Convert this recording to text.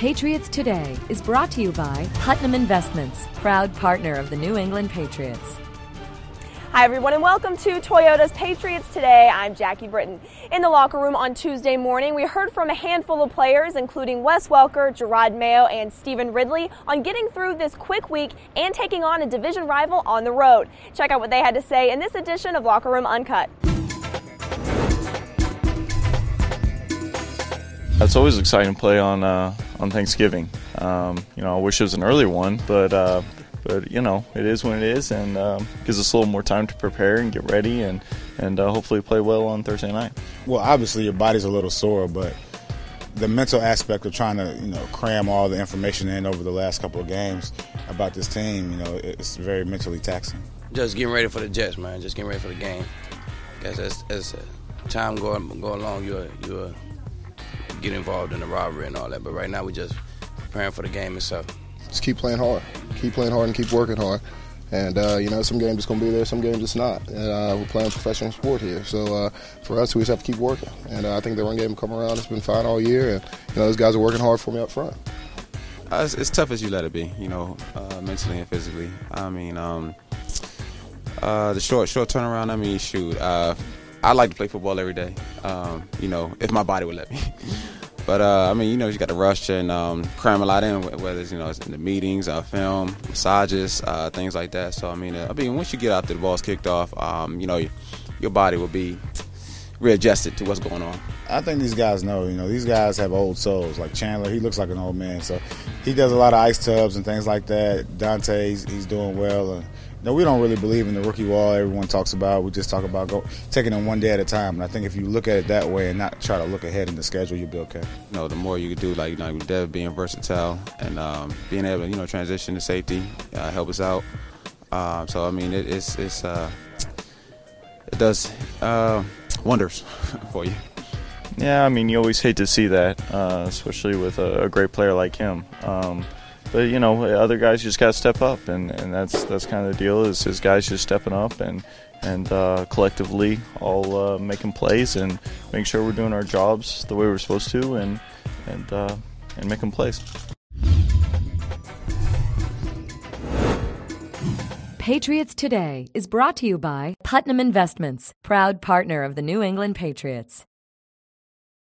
Patriots Today is brought to you by Putnam Investments, proud partner of the New England Patriots. Hi everyone and welcome to Toyota's Patriots Today. I'm Jackie Britton. In the locker room on Tuesday morning, we heard from a handful of players, including Wes Welker, Gerard Mayo, and Stephen Ridley, on getting through this quick week and taking on a division rival on the road. Check out what they had to say in this edition of Locker Room Uncut. It's always exciting to play on Thanksgiving. I wish it was an early one, but it is when it is, and gives us a little more time to prepare and get ready, and hopefully play well on Thursday night. Well, obviously your body's a little sore, but the mental aspect of trying to cram all the information in over the last couple of games about this team, it's very mentally taxing. Just getting ready for the Jets, man. Just getting ready for the game. Because as time go along, you'll get involved in the rivalry and all that. But right now we're just preparing for the game itself. Just keep playing hard and keep working hard. And, some games it's going to be there, some games it's not. And we're playing professional sport here. So for us, we just have to keep working. And I think the run game will come around. It's been fine all year. And, those guys are working hard for me up front. It's tough as you let it be, mentally and physically. I mean, the short turnaround, shoot. I like to play football every day, if my body would let me. But, you got to rush and cram a lot in, whether it's, it's in the meetings, film, massages, things like that. So, once you get out there, the ball's kicked off, your body will be readjusted to what's going on. I think these guys know, these guys have old souls. Like Chandler, he looks like an old man. So he does a lot of ice tubs and things like that. Dante, he's doing well. We don't really believe in the rookie wall everyone talks about. We just talk about taking them one day at a time. And I think if you look at it that way and not try to look ahead in the schedule, you'll be okay. The more you do, Dev being versatile and being able to, transition to safety, help us out. It does wonders for you. Yeah, you always hate to see that, especially with a great player like him. But other guys just got to step up, and that's kind of the deal. Is guys just stepping up and collectively all making plays and making sure we're doing our jobs the way we're supposed to, and making plays. Patriots Today is brought to you by Putnam Investments, proud partner of the New England Patriots.